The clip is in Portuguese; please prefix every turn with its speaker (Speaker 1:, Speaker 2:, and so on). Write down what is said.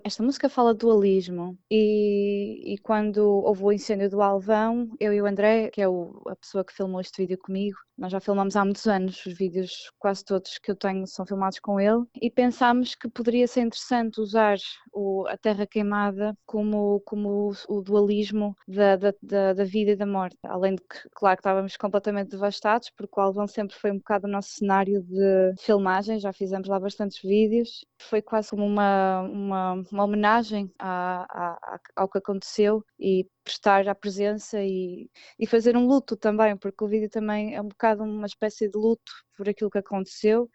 Speaker 1: Esta música fala de dualismo e quando houve o incêndio do Alvão, eu e o André, que é a pessoa que filmou este vídeo comigo, nós já filmamos há muitos anos, os vídeos quase todos que eu tenho são filmados com ele, e pensámos que poderia ser interessante usar a terra queimada como o dualismo da vida e da morte. Além de que, claro, que estávamos completamente devastados, porque o Alvão sempre foi um bocado o nosso cenário de filmagem, já fizemos lá bastantes vídeos. Foi quase como uma homenagem ao que aconteceu e prestar a presença e fazer um luto também, porque o vídeo também é um bocado uma espécie de luto por aquilo que aconteceu